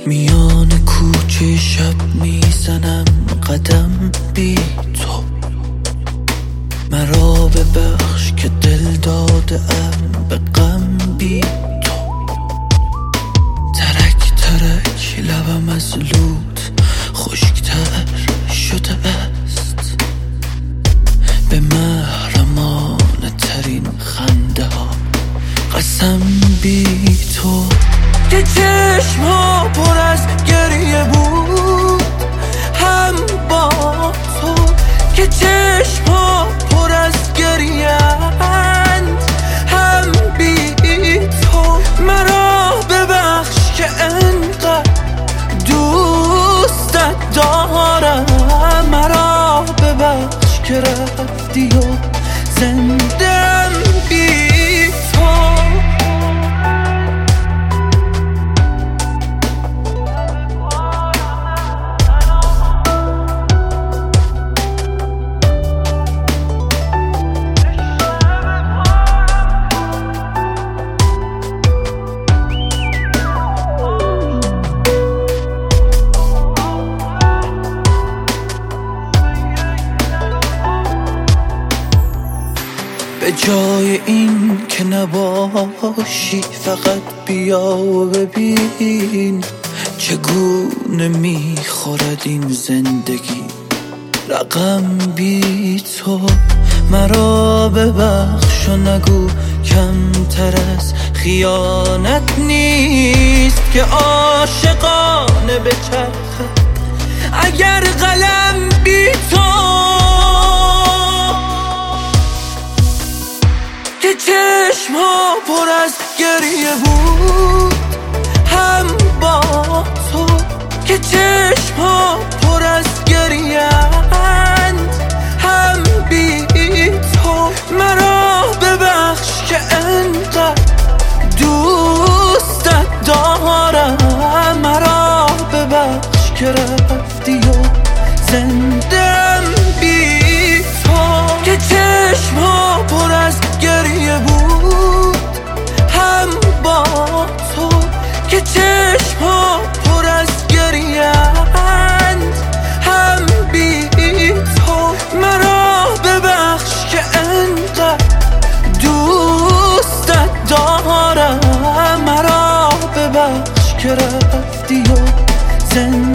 میان کوچه شب میزنم قدم بی تو، مرا ببخش که دل داده‌ام به غم بی تو. ترک ترک لبم از لوت خشکتر شده است، به محرمانه ترین خنده ها قسم بی تو. که چشم ها پر از گریه بود هم با تو، که چشم ها پر از گریه اند هم بی تو. مرا ببخش که انقدر دوستت دارم، مرا ببخش که رفتی و زندم بی تو. به جای این که نباشی فقط بیا و ببین چگونه میخورد این زندگی رقم بی تو. مرا ببخش و نگو کمتر از خیانت نیست که عاشقانه بچرخه اگر قلم بی تو. که چشم ها پر از گریه بود هم با تو، که چشم ها پر از گریه اند هم بی تو. مرا ببخش که انقدر دوستت دارم، مرا ببخش که رفتی و زندم بی تو. که چشم ها پر از گریه بود هم با تو، که چشم ها پر از گریه اند هم بی تو. مرا ببخش که انقدر دوستت دارم، مرا ببخش که رفتی و زندگی